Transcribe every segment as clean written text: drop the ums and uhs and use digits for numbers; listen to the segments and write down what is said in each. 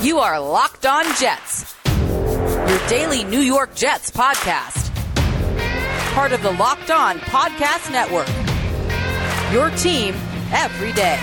You are Locked On Jets, your daily New York Jets podcast. Part of the Locked On Podcast Network, your team every day.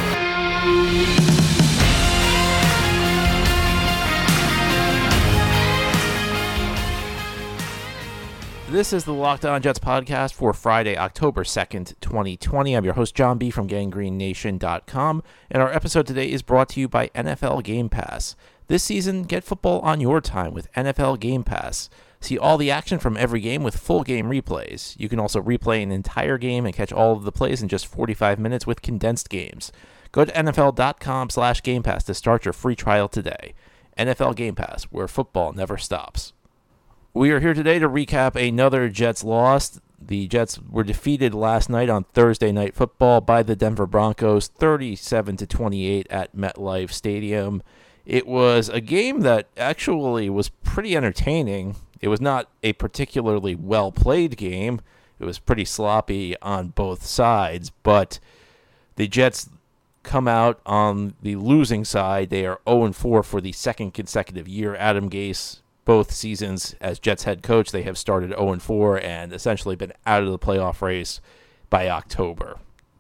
This is the Locked On Jets podcast for Friday, October 2nd, 2020. I'm your host, John B. from GangreneNation.com, and our episode today is brought to you by NFL Game Pass. This season, get football on your time with NFL Game Pass. See all the action from every game with full game replays. You can also replay an entire game and catch all of the plays in just 45 minutes with condensed games. Go to NFL.com/Game Pass to start your free trial today. NFL Game Pass, where football never stops. We are here today to recap another Jets loss. The Jets were defeated last night on Thursday Night Football by the Denver Broncos, 37-28 at MetLife Stadium. It was a game that actually was pretty entertaining. It was not a particularly well-played game. It was pretty sloppy on both sides, but the Jets come out on the losing side. They are 0-4 for the second consecutive year. Adam Gase, both seasons as Jets head coach, they have started 0-4 and essentially been out of the playoff race by October.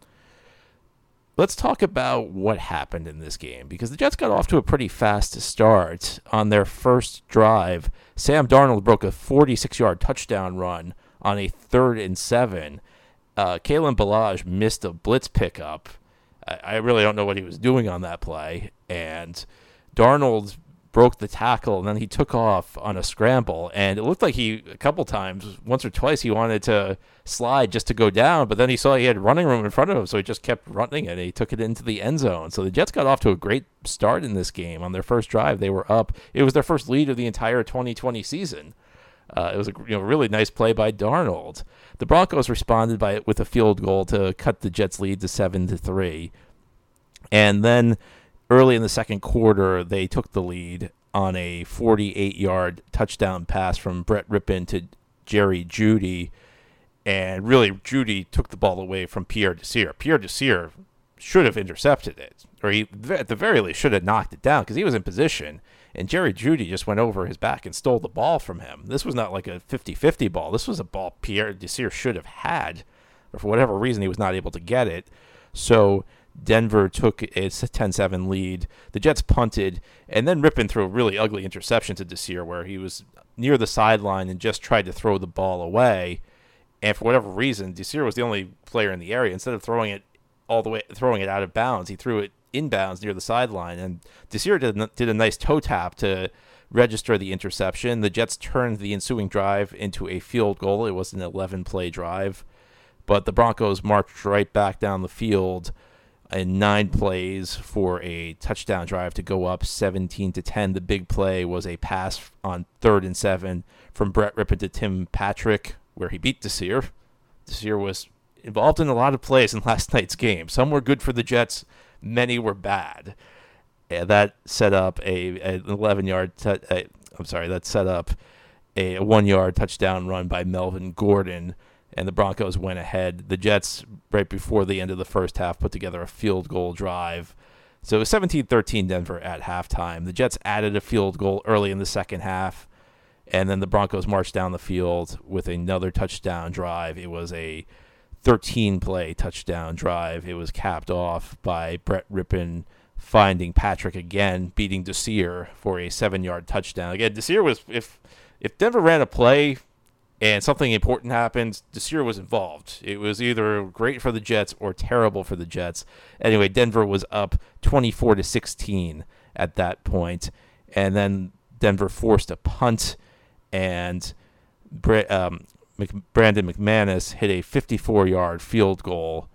Let's talk about what happened in this game, because the Jets got off to a pretty fast start. On their first drive, Sam Darnold broke a 46-yard touchdown run on a 3rd and 7. Kalen Ballage missed a blitz pickup. I really don't know what he was doing on that play, and Darnold broke the tackle, and then he took off on a scramble, and it looked like a couple times, once or twice, he wanted to slide just to go down, but then he saw he had running room in front of him, so he just kept running it, and he took it into the end zone. So the Jets got off to a great start in this game. On their first drive, they were up. It was their first lead of the entire 2020 season. It was a really nice play by Darnold. The Broncos responded with a field goal to cut the Jets' lead to 7-3, and then early in the second quarter, they took the lead on a 48-yard touchdown pass from Brett Rypien to Jerry Jeudy. And really, Jeudy took the ball away from Pierre Desir. Pierre Desir should have intercepted it, or he, at the very least, should have knocked it down because he was in position. And Jerry Jeudy just went over his back and stole the ball from him. This was not like a 50-50 ball. This was a ball Pierre Desir should have had, but for whatever reason, he was not able to get it. So Denver took a 10-7 lead. The Jets punted, and then Rypien threw a really ugly interception to Desir where he was near the sideline and just tried to throw the ball away. And for whatever reason, Desir was the only player in the area. Instead of throwing it out of bounds, he threw it inbounds near the sideline. And Desir did a nice toe tap to register the interception. The Jets turned the ensuing drive into a field goal. It was an 11-play drive. But the Broncos marched right back down the field in 9 plays for a touchdown drive to go up 17-10. The big play was a pass on 3rd and 7 from Brett Rypien to Tim Patrick, where he beat Desir. Desir was involved in a lot of plays in last night's game. Some were good for the Jets, many were bad. And that set up a 1-yard touchdown run by Melvin Gordon, and the Broncos went ahead. The Jets, right before the end of the first half, put together a field goal drive. So it was 17-13 Denver at halftime. The Jets added a field goal early in the second half, and then the Broncos marched down the field with another touchdown drive. It was a 13-play touchdown drive. It was capped off by Brett Rypien finding Patrick again, beating Desir for a 7-yard touchdown. Again, Desir was, if Denver ran a play and something important happened, Desir was involved. It was either great for the Jets or terrible for the Jets. Anyway, Denver was up 24-16 at that point, and then Denver forced a punt, and Brandon McManus hit a 54-yard field goal,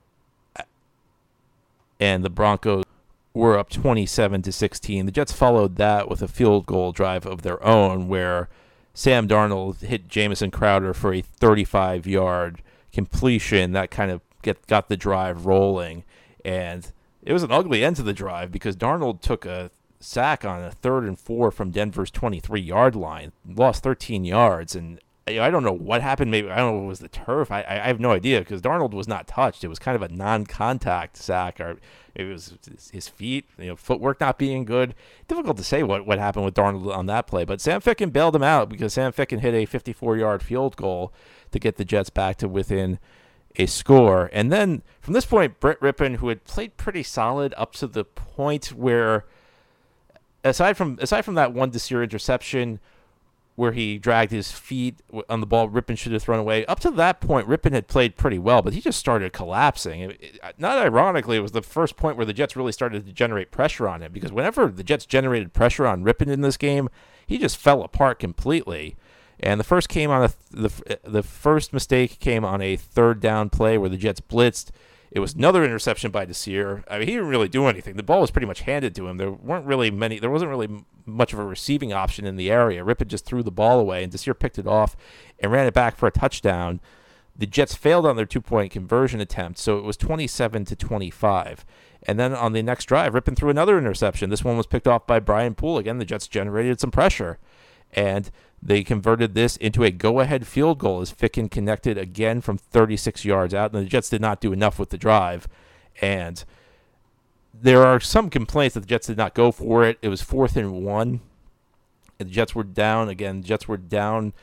and the Broncos were up 27-16. The Jets followed that with a field goal drive of their own, where Sam Darnold hit Jamison Crowder for a 35-yard completion that kind of got the drive rolling. And it was an ugly end to the drive because Darnold took a sack on a 3rd and 4 from Denver's 23-yard line, lost 13 yards, and I don't know what happened. Maybe I don't know if it was the turf. I have no idea because Darnold was not touched. It was kind of a non-contact sack, or it was his feet, footwork not being good. Difficult to say what happened with Darnold on that play, but Sam Ficken bailed him out because Sam Ficken hit a 54-yard field goal to get the Jets back to within a score. And then from this point, Brett Rypien, who had played pretty solid up to the point where, aside from that one Desir interception, where he dragged his feet on the ball, Rypien should have thrown away. Up to that point, Rypien had played pretty well, but he just started collapsing. Not ironically, it was the first point where the Jets really started to generate pressure on him, because whenever the Jets generated pressure on Rypien in this game, he just fell apart completely. And the first mistake came on a third down play where the Jets blitzed. It was another interception by Desir. I mean, he didn't really do anything. The ball was pretty much handed to him. There wasn't really much of a receiving option in the area. Rypien just threw the ball away, and Desir picked it off and ran it back for a touchdown. The Jets failed on their 2-point conversion attempt, so it was 27-25. And then on the next drive, Rypien threw another interception. This one was picked off by Brian Poole. Again, the Jets generated some pressure, and they converted this into a go-ahead field goal as Ficken connected again from 36 yards out, and the Jets did not do enough with the drive. And there are some complaints that the Jets did not go for it. It was 4th and 1, and the Jets were down. Again, the Jets were down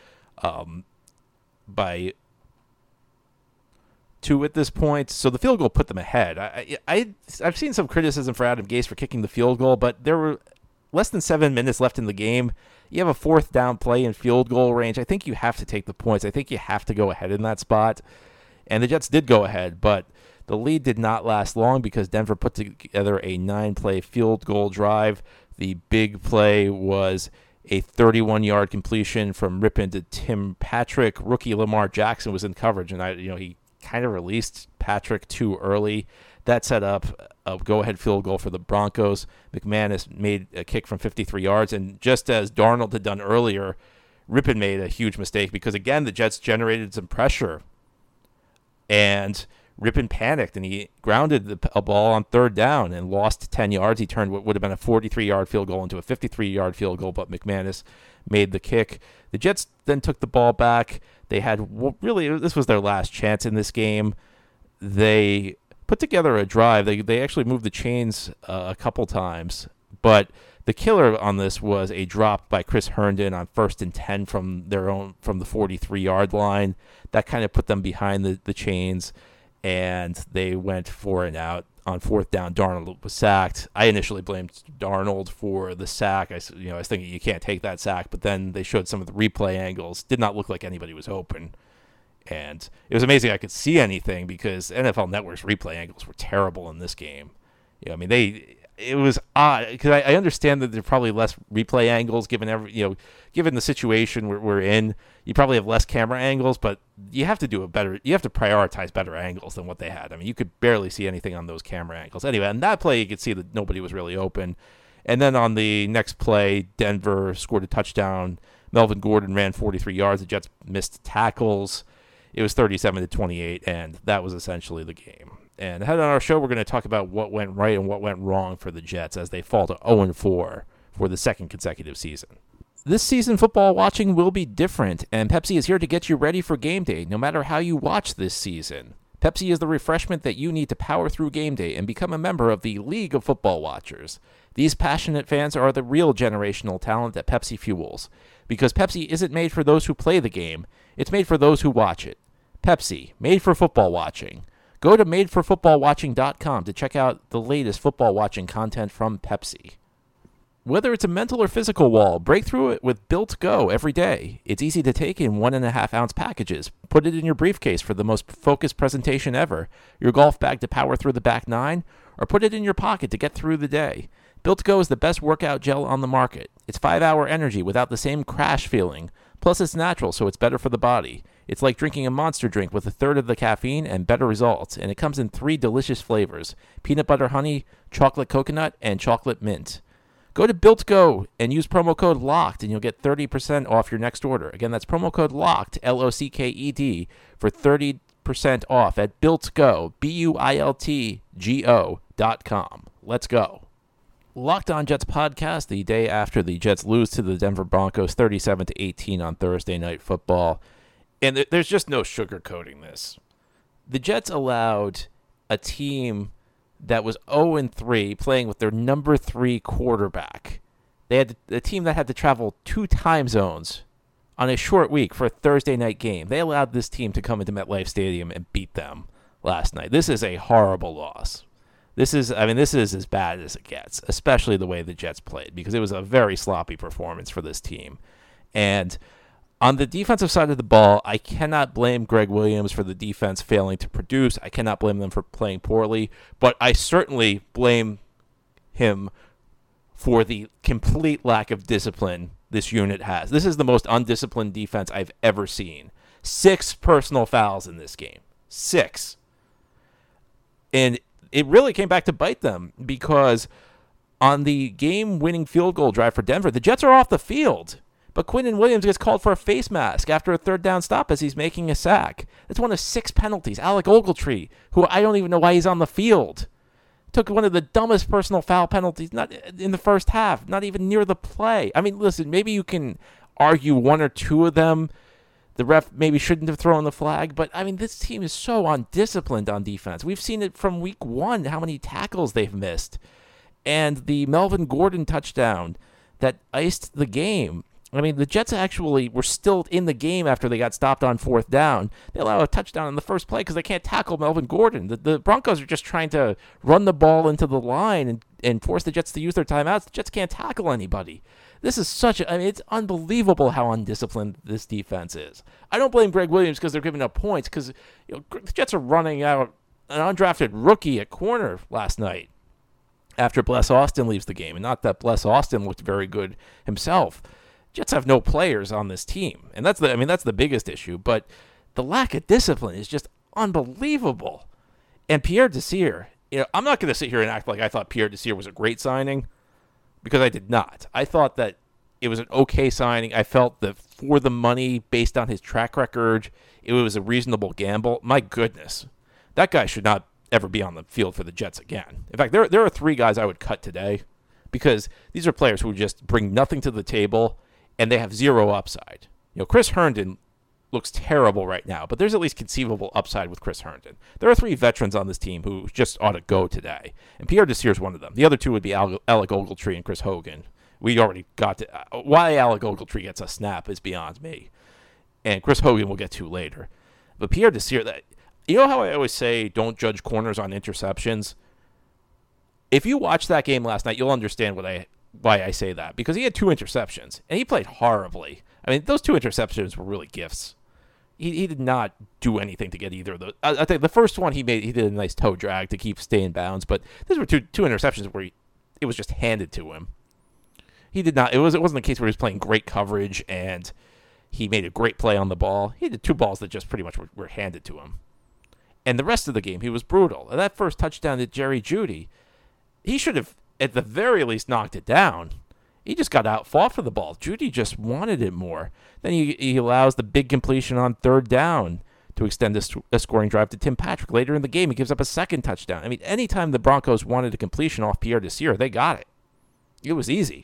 by 2 at this point, so the field goal put them ahead. I've seen some criticism for Adam Gase for kicking the field goal, but there were less than 7 minutes left in the game. You have a 4th down play in field goal range. I think you have to take the points. I think you have to go ahead in that spot. And the Jets did go ahead, but the lead did not last long because Denver put together a 9-play field goal drive. The big play was a 31-yard completion from Rypien to Tim Patrick. Rookie Lamar Jackson was in coverage, and he kind of released Patrick too early. That set up a go-ahead field goal for the Broncos. McManus made a kick from 53 yards, and just as Darnold had done earlier, Rypien made a huge mistake because, again, the Jets generated some pressure, and Rypien panicked, and he grounded a ball on 3rd down and lost 10 yards. He turned what would have been a 43-yard field goal into a 53-yard field goal, but McManus made the kick. The Jets then took the ball back. They had this was their last chance in this game. They put together a drive. They actually moved the chains a couple times, but the killer on this was a drop by Chris Herndon on 1st and 10 from the 43-yard line. That kind of put them behind the chains, and they went 4 and out. On 4th down, Darnold was sacked. I initially blamed Darnold for the sack. I was thinking you can't take that sack, but then they showed some of the replay angles. Did not look like anybody was open. And it was amazing I could see anything because NFL Network's replay angles were terrible in this game. It was odd because I understand that there are probably less replay angles given the situation we're in. You probably have less camera angles, but you have to prioritize better angles than what they had. I mean, you could barely see anything on those camera angles. Anyway, on that play, you could see that nobody was really open. And then on the next play, Denver scored a touchdown. Melvin Gordon ran 43 yards. The Jets missed tackles. It was 37-28, and that was essentially the game. And ahead on our show, we're going to talk about what went right and what went wrong for the Jets as they fall to 0-4 for the 2nd consecutive season. This season, football watching will be different, and Pepsi is here to get you ready for game day, no matter how you watch this season. Pepsi is the refreshment that you need to power through game day and become a member of the League of Football Watchers. These passionate fans are the real generational talent that Pepsi fuels, because Pepsi isn't made for those who play the game, it's made for those who watch it. Pepsi, made for football watching. Go to madeforfootballwatching.com to check out the latest football watching content from Pepsi. Whether it's a mental or physical wall, break through it with Built Go every day. It's easy to take in 1.5-ounce packages. Put it in your briefcase for the most focused presentation ever, your golf bag to power through the back nine, or put it in your pocket to get through the day. Built Go is the best workout gel on the market. It's 5-hour energy without the same crash feeling. Plus, it's natural, so it's better for the body. It's like drinking a Monster drink with 1/3 of the caffeine and better results, and it comes in 3 delicious flavors: peanut butter honey, chocolate coconut, and chocolate mint. Go to Built Go and use promo code LOCKED, and you'll get 30% off your next order. Again, that's promo code LOCKED, LOCKED, for 30% off at Built Go, BUILTGO.com. Let's go. Locked On Jets podcast the day after the Jets lose to the Denver Broncos 37-18 on Thursday Night Football. And there's just no sugarcoating this. The Jets allowed a team that was 0-3 playing with their number 3 quarterback. They had a team that had to travel 2 time zones on a short week for a Thursday night game. They allowed this team to come into MetLife Stadium and beat them last night. This is a horrible loss. This is as bad as it gets, especially the way the Jets played, because it was a very sloppy performance for this team. And on the defensive side of the ball, I cannot blame Greg Williams for the defense failing to produce. I cannot blame them for playing poorly, but I certainly blame him for the complete lack of discipline this unit has. This is the most undisciplined defense I've ever seen. 6 personal fouls in this game. 6. And it really came back to bite them, because on the game-winning field goal drive for Denver, the Jets are off the field, but Quinnen Williams gets called for a face mask after a third down stop as he's making a sack. That's one of 6 penalties. Alec Ogletree, who I don't even know why he's on the field, took one of the dumbest personal foul penalties not in the first half, not even near the play. I mean, listen, maybe you can argue 1 or 2 of them the ref maybe shouldn't have thrown the flag, but I mean, this team is so undisciplined on defense. We've seen it from week 1, how many tackles they've missed. And the Melvin Gordon touchdown that iced the game. I mean, the Jets actually were still in the game after they got stopped on 4th down. They allow a touchdown in the first play because they can't tackle Melvin Gordon. The Broncos are just trying to run the ball into the line and force the Jets to use their timeouts. The Jets can't tackle anybody. This is it's unbelievable how undisciplined this defense is. I don't blame Greg Williams because they're giving up points, because the Jets are running out an undrafted rookie at corner last night after Bless Austin leaves the game. And not that Bless Austin looked very good himself. Jets have no players on this team, and that's the biggest issue. But the lack of discipline is just unbelievable. And Pierre Desir, I'm not going to sit here and act like I thought Pierre Desir was a great signing, because I did not. I thought that it was an okay signing. I felt that for the money, based on his track record, it was a reasonable gamble. My goodness, that guy should not ever be on the field for the Jets again. In fact, there are 3 guys I would cut today, because these are players who just bring nothing to the table, and they have 0 upside. Chris Herndon looks terrible right now, but there's at least conceivable upside with Chris Herndon. There are 3 veterans on this team who just ought to go today, and Pierre Desir is one of them. The other 2 would be Alec Ogletree and Chris Hogan. We already got to why Alec Ogletree gets a snap is beyond me, and Chris Hogan we'll get to later. But Pierre Desir, how I always say don't judge corners on interceptions? If you watch that game last night, you'll understand why I say that, because he had 2 interceptions, and he played horribly. I mean, those 2 interceptions were really gifts. He did not do anything to get either of those. I think the first one he did a nice toe drag to keep stay in bounds, but these were two interceptions where it was just handed to him. He did not. It wasn't the case where he was playing great coverage and he made a great play on the ball. He did 2 balls that just pretty much were handed to him. And the rest of the game, he was brutal. And that first touchdown to Jerry Jeudy, he should have at the very least knocked it down. He just got out-fought for the ball. Jeudy just wanted it more. Then he allows the big completion on 3rd down to extend a scoring drive to Tim Patrick. Later in the game, he gives up a 2nd touchdown. I mean, anytime the Broncos wanted a completion off Pierre Desir, they got it. It was easy.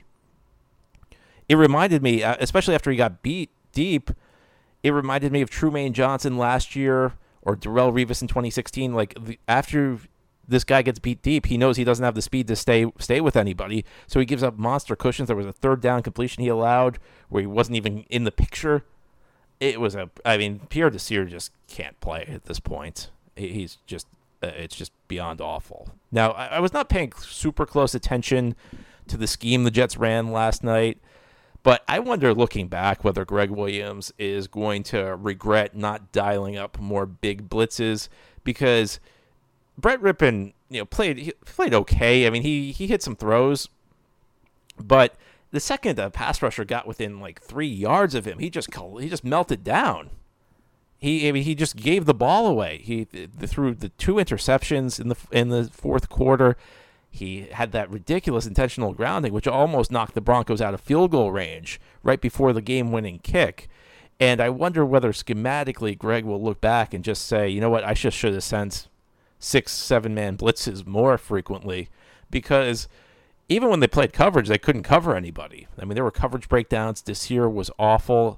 It reminded me, especially after he got beat deep, it reminded me of Trumaine Johnson last year or Darrelle Revis in 2016. After this guy gets beat deep, he knows he doesn't have the speed to stay with anybody, so he gives up monster cushions. There was a 3rd down completion he allowed where he wasn't even in the picture. Pierre Desir just can't play at this point. He's just, it's just beyond awful. Now, I was not paying super close attention to the scheme the Jets ran last night, but I wonder, looking back, whether Greg Williams is going to regret not dialing up more big blitzes, because Brett Rippon, played okay. I mean, he hit some throws, but the second a pass rusher got within 3 yards of him, he just melted down. He just gave the ball away. He threw the 2 interceptions in the 4th quarter. He had that ridiculous intentional grounding, which almost knocked the Broncos out of field goal range right before the game-winning kick. And I wonder whether schematically Greg will look back and just say, you know what, I just should have sent 6-7 man blitzes more frequently, because even when they played coverage, they couldn't cover anybody. I mean, there were coverage breakdowns. Desir was awful.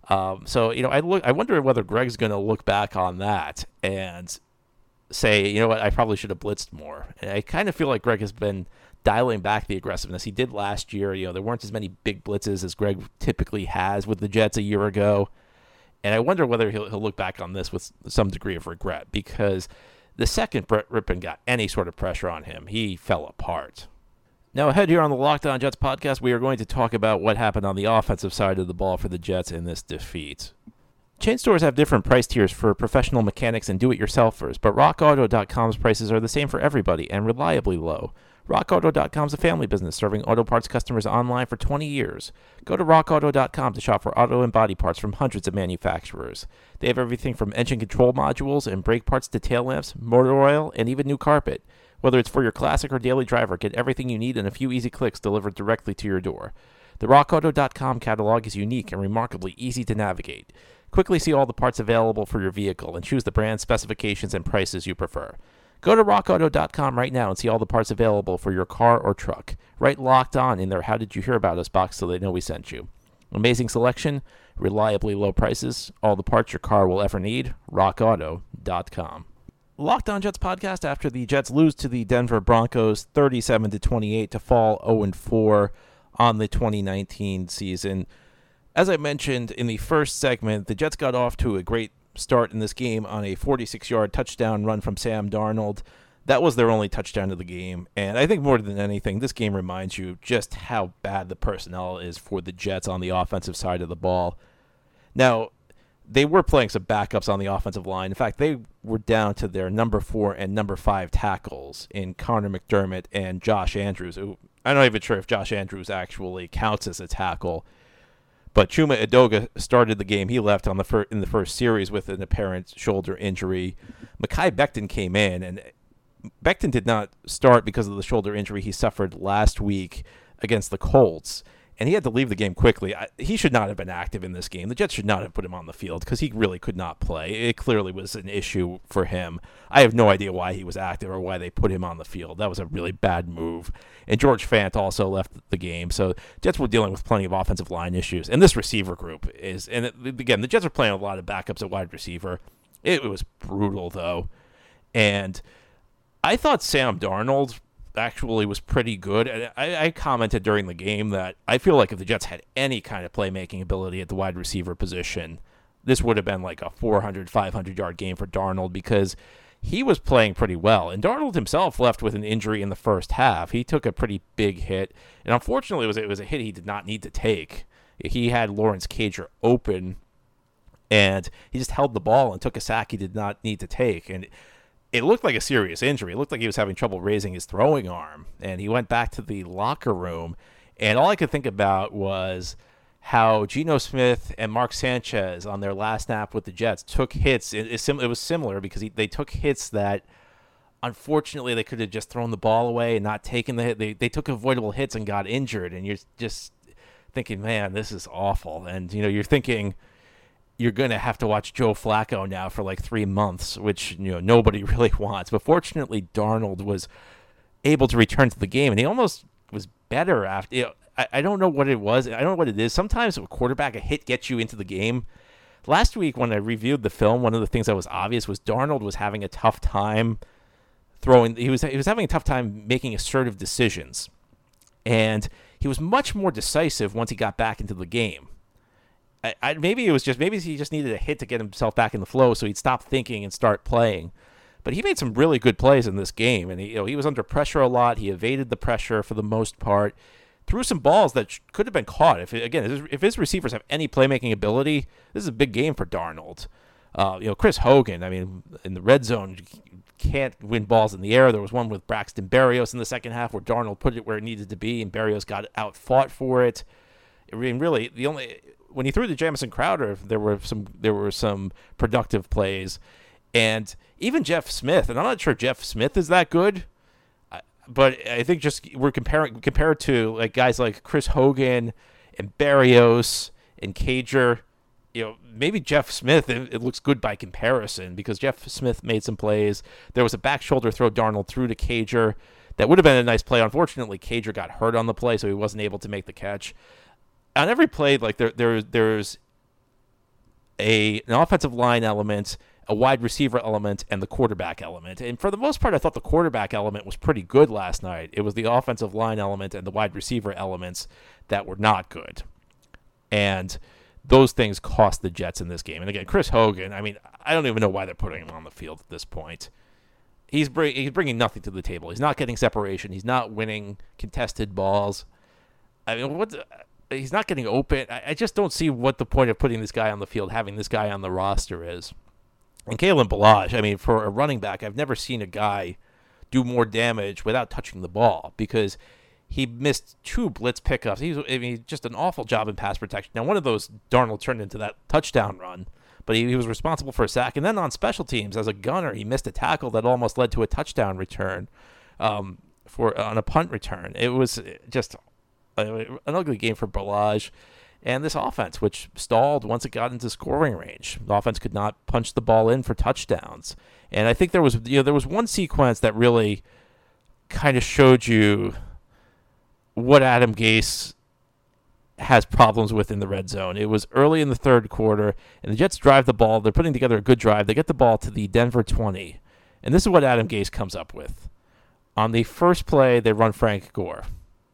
So, I wonder whether Greg's going to look back on that and say, you know what, I probably should have blitzed more. And I kind of feel like Greg has been dialing back the aggressiveness. He did last year. There weren't as many big blitzes as Greg typically has with the Jets a year ago. And I wonder whether he'll look back on this with some degree of regret, because the second Brett Rypien got any sort of pressure on him, he fell apart. Now, ahead here on the Locked On Jets podcast, we are going to talk about what happened on the offensive side of the ball for the Jets in this defeat. Chain stores have different price tiers for professional mechanics and do-it-yourselfers, but RockAuto.com's prices are the same for everybody and reliably low. RockAuto.com is a family business serving auto parts customers online for 20 years. Go to RockAuto.com to shop for auto and body parts from hundreds of manufacturers. They have everything from engine control modules and brake parts to tail lamps, motor oil, and even new carpet. Whether it's for your classic or daily driver, get everything you need in a few easy clicks delivered directly to your door. The RockAuto.com catalog is unique and remarkably easy to navigate. Quickly see all the parts available for your vehicle and choose the brand, specifications, and prices you prefer. Go to RockAuto.com right now and see all the parts available for your car or truck. Write Locked On in their How Did You Hear About Us box so they know we sent you. Amazing selection, reliably low prices, all the parts your car will ever need. RockAuto.com. Locked On Jets podcast after the Jets lose to the Denver Broncos 37-28 to fall 0-4 on the 2019 season. As I mentioned in the first segment, the Jets got off to a great start in this game on a 46-yard touchdown run from Sam Darnold. That was their only touchdown of the game, and I think more than anything, this game reminds you just how bad the personnel is for the Jets on the offensive side of the ball. Now, they were playing some backups on the offensive line. In fact, they were down to their number 4 and number 5 tackles in Connor McDermott and Josh Andrews. Who, I'm not even sure if Josh Andrews actually counts as a tackle. But Chuma Edoga started the game. He left on in the first series with an apparent shoulder injury. Mekhi Becton came in, and Becton did not start because of the shoulder injury he suffered last week against the Colts, and he had to leave the game quickly. He should not have been active in this game. The Jets should not have put him on the field because he really could not play. It clearly was an issue for him. I have no idea why he was active or why they put him on the field. That was a really bad move. And George Fant also left the game. So Jets were dealing with plenty of offensive line issues. And this receiver group is, and again, the Jets are playing a lot of backups at wide receiver. It was brutal, though. And I thought Sam Darnold actually was pretty good. I commented during the game that I feel like if the Jets had any kind of playmaking ability at the wide receiver position, this would have been like a 400, 500-yard game for Darnold because he was playing pretty well. And Darnold himself left with an injury in the first half. He took a pretty big hit. And unfortunately, it was a hit he did not need to take. He had Lawrence Cager open, and he just held the ball and took a sack he did not need to take. And it looked like a serious injury. It looked like he was having trouble raising his throwing arm. And he went back to the locker room, and all I could think about was how Geno Smith and Mark Sanchez on their last snap with the Jets took hits. It was similar because they took hits that, unfortunately, they could have just thrown the ball away and not taken the hit. They took avoidable hits and got injured, and you're just thinking, man, this is awful. And, you're thinking you're going to have to watch Joe Flacco now for like 3 months, which, nobody really wants. But fortunately, Darnold was able to return to the game, and he almost was better after. I don't know what it was. I don't know what it is. Sometimes a quarterback, a hit gets you into the game. Last week when I reviewed the film, one of the things that was obvious was Darnold was having a tough time throwing. He was having a tough time making assertive decisions, and he was much more decisive once he got back into the game. Maybe he just needed a hit to get himself back in the flow, so he'd stop thinking and start playing. But he made some really good plays in this game, and he was under pressure a lot. He evaded the pressure for the most part. Threw some balls that could have been caught. If his receivers have any playmaking ability, this is a big game for Darnold. Chris Hogan, in the red zone, can't win balls in the air. There was one with Braxton Berrios in the second half where Darnold put it where it needed to be, and Berrios got out fought for it. Really, when he threw to Jamison Crowder, there were some productive plays, and even Jeff Smith. And I'm not sure Jeff Smith is that good. But I think just we're compared to like guys like Chris Hogan and Berrios and Cager, maybe Jeff Smith, it looks good by comparison because Jeff Smith made some plays. There was a back shoulder throw Darnold threw to Cager that would have been a nice play. Unfortunately, Cager got hurt on the play, so he wasn't able to make the catch. On every play, like there's an offensive line element, a wide receiver element, and the quarterback element. And for the most part, I thought the quarterback element was pretty good last night. It was the offensive line element and the wide receiver elements that were not good. And those things cost the Jets in this game. And again, Chris Hogan, I mean, I don't even know why they're putting him on the field at this point. He's bringing nothing to the table. He's not getting separation. He's not winning contested balls. I mean, he's not getting open. I just don't see what the point of putting this guy on the field, having this guy on the roster is. And Kalen Ballage, I mean, for a running back, I've never seen a guy do more damage without touching the ball because he missed 2 blitz pickups. Just an awful job in pass protection. Now, one of those, Darnold turned into that touchdown run, but he was responsible for a sack. And then on special teams, as a gunner, he missed a tackle that almost led to a touchdown return on a punt return. It was just an ugly game for Ballage. And this offense, which stalled once it got into scoring range. The offense could not punch the ball in for touchdowns. And I think there was one sequence that really kind of showed you what Adam Gase has problems with in the red zone. It was early in the third quarter, and the Jets drive the ball. They're putting together a good drive. They get the ball to the Denver 20. And this is what Adam Gase comes up with. On the first play, they run Frank Gore,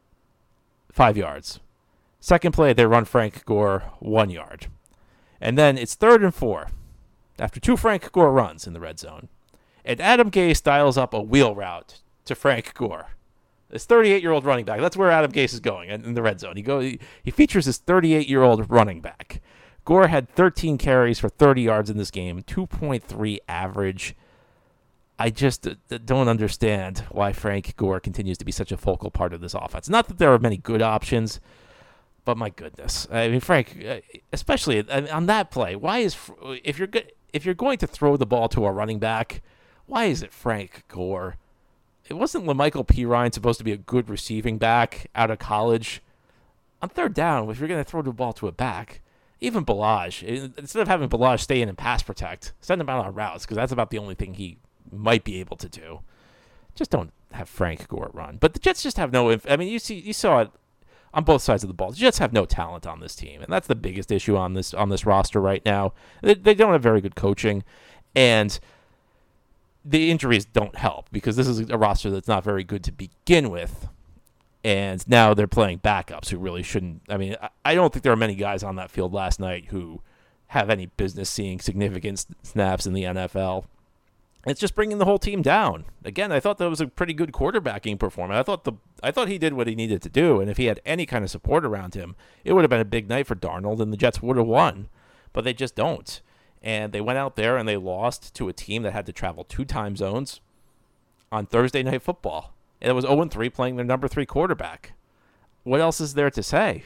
5 yards. Second play, they run Frank Gore 1 yard. And then it's 3rd and 4 after 2 Frank Gore runs in the red zone. And Adam Gase dials up a wheel route to Frank Gore. This 38-year-old running back. That's where Adam Gase is going in the red zone. He features this 38-year-old running back. Gore had 13 carries for 30 yards in this game, 2.3 average. I just don't understand why Frank Gore continues to be such a focal part of this offense. Not that there are many good options, but my goodness, I mean, Frank, especially on that play, why is if you're going to throw the ball to a running back, why is it Frank Gore? It wasn't LaMichael Pirine supposed to be a good receiving back out of college? On third down, if you're going to throw the ball to a back, even Ballage, instead of having Ballage stay in and pass protect, send him out on routes because that's about the only thing he might be able to do. Just don't have Frank Gore run. But the Jets just have no. I mean, you saw it on both sides of the ball. The Jets have no talent on this team, and that's the biggest issue on this roster right now. They don't have very good coaching, and the injuries don't help because this is a roster that's not very good to begin with, and now they're playing backups who really shouldn't. I mean, I don't think there are many guys on that field last night who have any business seeing significant snaps in the NFL. It's just bringing the whole team down. Again, I thought that was a pretty good quarterbacking performance. I thought he did what he needed to do, and if he had any kind of support around him, it would have been a big night for Darnold, and the Jets would have won. But they just don't. And they went out there and they lost to a team that had to travel 2 time zones on Thursday Night Football. And it was 0-3 playing their number 3 quarterback. What else is there to say?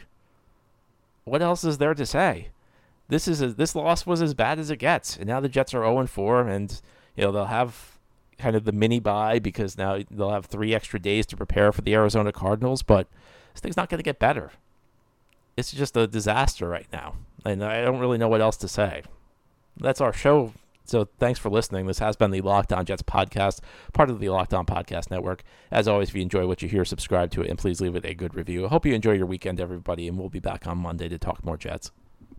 This loss was as bad as it gets, and now the Jets are 0-4, and they'll have kind of the mini bye because now they'll have 3 extra days to prepare for the Arizona Cardinals, but this thing's not going to get better. It's just a disaster right now, and I don't really know what else to say. That's our show, so thanks for listening. This has been the Locked On Jets podcast, part of the Locked On Podcast Network. As always, if you enjoy what you hear, subscribe to it, and please leave it a good review. I hope you enjoy your weekend, everybody, and we'll be back on Monday to talk more Jets.